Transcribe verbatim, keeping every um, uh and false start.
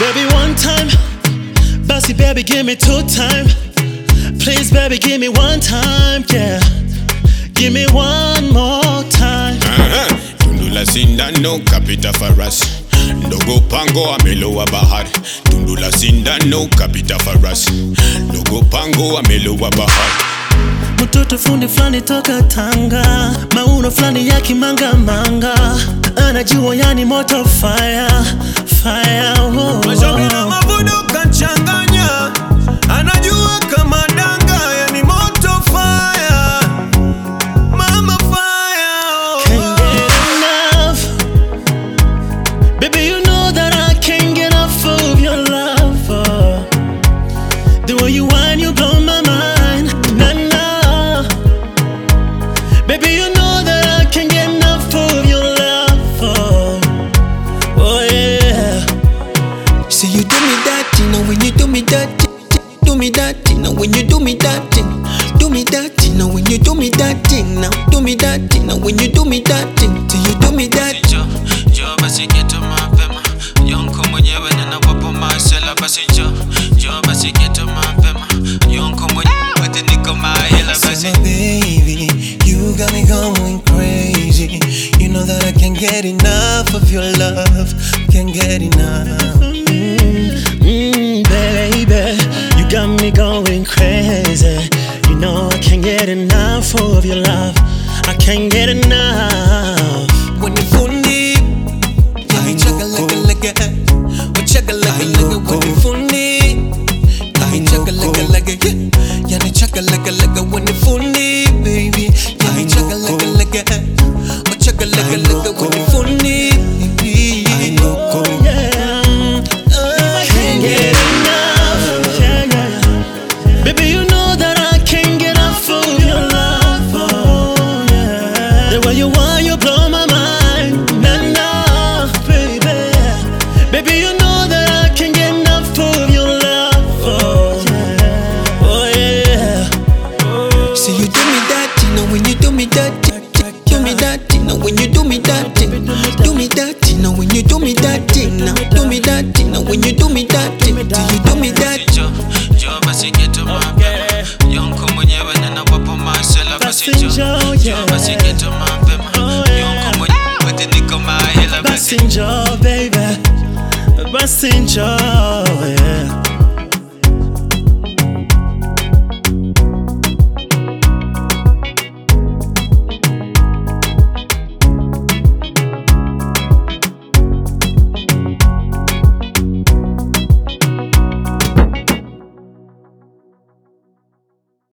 Baby, one time. Bossy, baby, give me two time. Please, baby, give me one time, yeah. Give me one more time. Uh-huh. Tundula sindano kapita faras. Ndogo pango amelowa bahari. Tundula sindano kapita faras. Ndogo pango amelowa bahari. Mtoto fundi flani toka Tanga, mauno flani ya kimanga manga, anajua yani moto fire, fire, oh. Mashauri na mavuno kachanganya, anajua kama danga yani moto fire, mama fire, oh. Can't get enough, baby you know that I can't get enough of your love, oh. The way you whine you blow my mind, nah nah. Baby you know that I can't get enough of your love, oh, oh yeah. So you do me that, you know when you do me that, do me that, you know when you do me that, do me that, you know when you do me that, now do me that, you know when you do me that, so you do me that. Jo, jo basi geto mapema, yonko mwenyewe na wapo masela basi jo, jo basi geto mapema, yonko mwenyewe niko mahela basi. So baby, you got me going crazy. You know that I can't get enough of your love, can't get enough. Mm, baby, you got me going crazy. You know I can't get enough of your love. I can't get enough. When you fundi, yeah, you chugga like a like a, we chugga like a like a. When you fundi, yeah, you chugga like a like a, yeah, you chugga like a like a. When you fundi, baby, yeah, you chugga like a like a, we chugga like a like a. When you fundi.